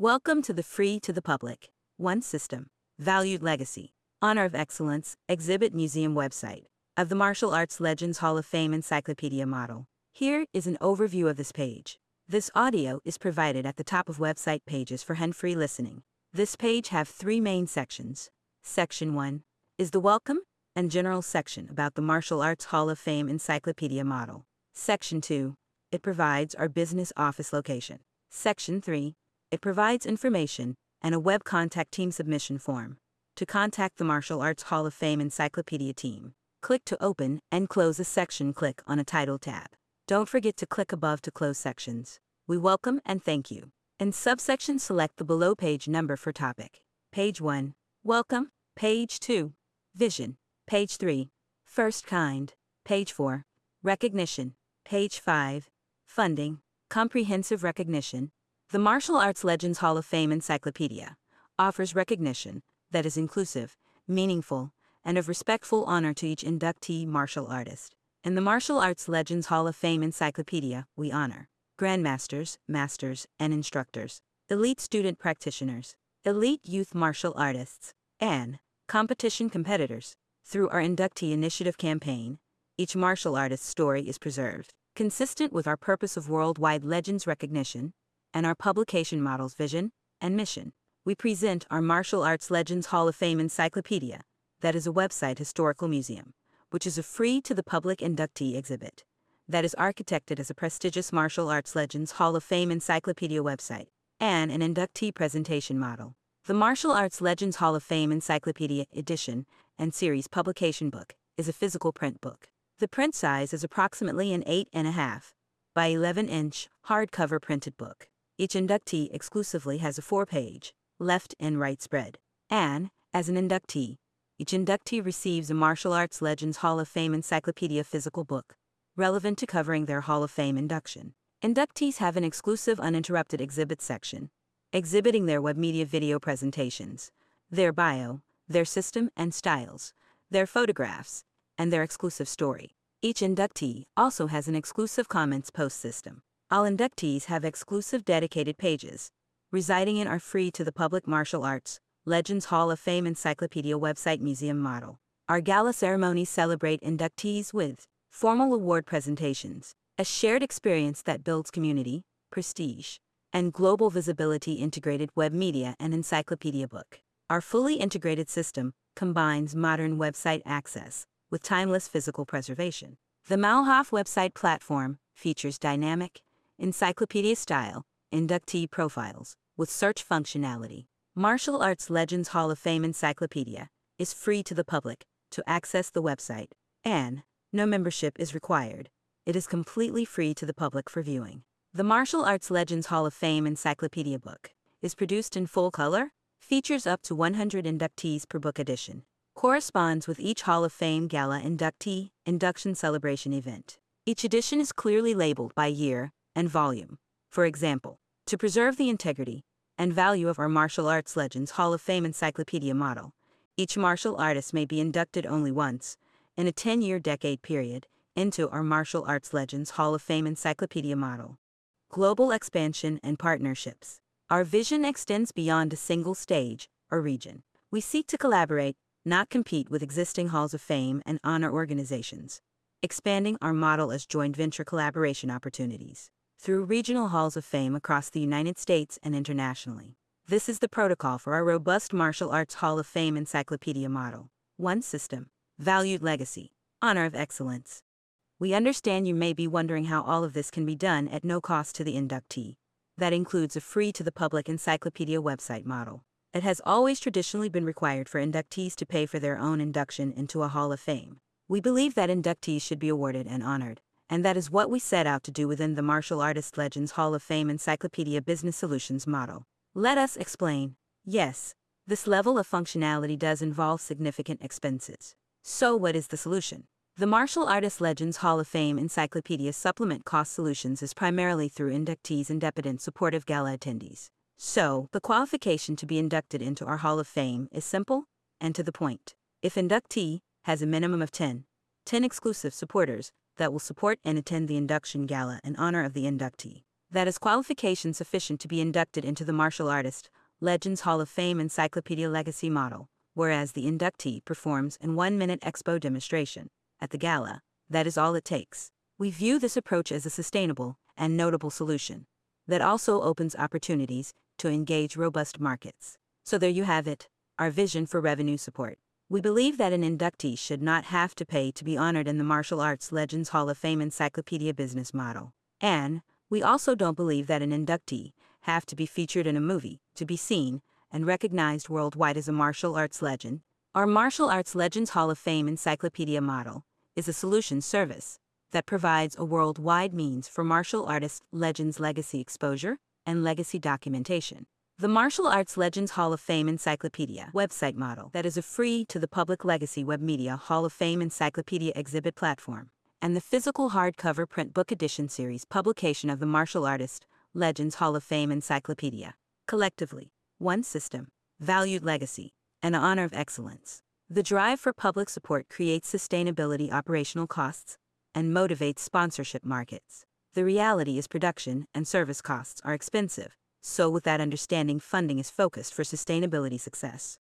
Welcome to the Free to the Public, One System, Valued Legacy, Honor of Excellence, Exhibit Museum website of the Martial Arts Legends Hall of Fame Encyclopedia model. Here is an overview of this page. This audio is provided at the top of website pages for hand-free listening. This page have three main sections. Section 1 is the Welcome and General section about the Martial Arts Hall of Fame Encyclopedia model. Section 2, it provides our business office location. Section 3, it provides information and a web contact team submission form. To contact the Martial Arts Hall of Fame Encyclopedia team, click to open and close a section. Click on a title tab. Don't forget to click above to close sections. We welcome and thank you. In subsection, select the below page number for topic. Page 1, Welcome. Page 2, Vision. Page 3, First Kind. Page 4, Recognition. Page 5, Funding. Comprehensive recognition. The Martial Arts Legends Hall of Fame Encyclopedia offers recognition that is inclusive, meaningful, and of respectful honor to each inductee martial artist. In the Martial Arts Legends Hall of Fame Encyclopedia, we honor grandmasters, masters, and instructors, elite student practitioners, elite youth martial artists, and competition competitors. Through our inductee initiative campaign, each martial artist's story is preserved, consistent with our purpose of worldwide legends recognition and our publication model's vision and mission. We present our Martial Arts Legends Hall of Fame Encyclopedia, that is a website historical museum, which is a free-to-the-public inductee exhibit that is architected as a prestigious Martial Arts Legends Hall of Fame Encyclopedia website and an inductee presentation model. The Martial Arts Legends Hall of Fame Encyclopedia Edition and Series publication book is a physical print book. The print size is approximately an 8.5 by 11-inch hardcover printed book. Each inductee exclusively has a 4-page, left and right spread. And, as an inductee, each inductee receives a Martial Arts Legends Hall of Fame Encyclopedia physical book, relevant to covering their Hall of Fame induction. Inductees have an exclusive uninterrupted exhibit section, exhibiting their web media video presentations, their bio, their system and styles, their photographs, and their exclusive story. Each inductee also has an exclusive comments post system. All inductees have exclusive dedicated pages, residing in our free-to-the-public Martial Arts Legends Hall of Fame Encyclopedia website museum model. Our gala ceremonies celebrate inductees with formal award presentations, a shared experience that builds community, prestige, and global visibility. Integrated web media and encyclopedia book. Our fully integrated system combines modern website access with timeless physical preservation. The Malhoff website platform features dynamic, encyclopedia-style inductee profiles with search functionality. Martial Arts Legends Hall of Fame Encyclopedia is free to the public to access the website, and no membership is required. It is completely free to the public for viewing. The Martial Arts Legends Hall of Fame Encyclopedia book is produced in full color, features up to 100 inductees per book edition, corresponds with each Hall of Fame Gala inductee induction celebration event. Each edition is clearly labeled by year and volume. For example, to preserve the integrity and value of our Martial Arts Legends Hall of Fame Encyclopedia model, each martial artist may be inducted only once in a 10-year decade period into our Martial Arts Legends Hall of Fame Encyclopedia model. Global expansion and partnerships. Our vision extends beyond a single stage or region. We seek to collaborate, not compete with existing halls of fame and honor organizations, expanding our model as joint venture collaboration opportunities through regional halls of fame across the United States and internationally. This is the protocol for our robust Martial Arts Hall of Fame Encyclopedia model. One system, valued legacy, honor of excellence. We understand you may be wondering how all of this can be done at no cost to the inductee. That includes a free-to-the-public encyclopedia website model. It has always traditionally been required for inductees to pay for their own induction into a Hall of Fame. We believe that inductees should be awarded and honored, and that is what we set out to do within the Martial Arts Legends Hall of Fame Encyclopedia Business Solutions model. Let us explain. Yes, this level of functionality does involve significant expenses. So what is the solution? The Martial Arts Legends Hall of Fame Encyclopedia Supplement Cost Solutions is primarily through inductees' independent supportive gala attendees. So, the qualification to be inducted into our Hall of Fame is simple and to the point. If inductee has a minimum of 10 exclusive supporters that will support and attend the induction gala in honor of the inductee, that is qualification sufficient to be inducted into the Martial Artist Legends Hall of Fame Encyclopedia Legacy model, whereas the inductee performs a 1-minute expo demonstration at the gala. That is all it takes. We view this approach as a sustainable and notable solution that also opens opportunities to engage robust markets. So there you have it, our vision for revenue support. We believe that an inductee should not have to pay to be honored in the Martial Arts Legends Hall of Fame Encyclopedia business model. And we also don't believe that an inductee have to be featured in a movie to be seen and recognized worldwide as a martial arts legend. Our Martial Arts Legends Hall of Fame Encyclopedia model is a solution service that provides a worldwide means for martial artist legends legacy exposure and legacy documentation. The Martial Arts Legends Hall of Fame Encyclopedia website model that is a free-to-the-public legacy web media Hall of Fame encyclopedia exhibit platform, and the physical hardcover print book edition series publication of the Martial Artist Legends Hall of Fame Encyclopedia. Collectively, one system, valued legacy, and honor of excellence. The drive for public support creates sustainability operational costs and motivates sponsorship markets. The reality is production and service costs are expensive, so with that understanding, funding is focused for sustainability success.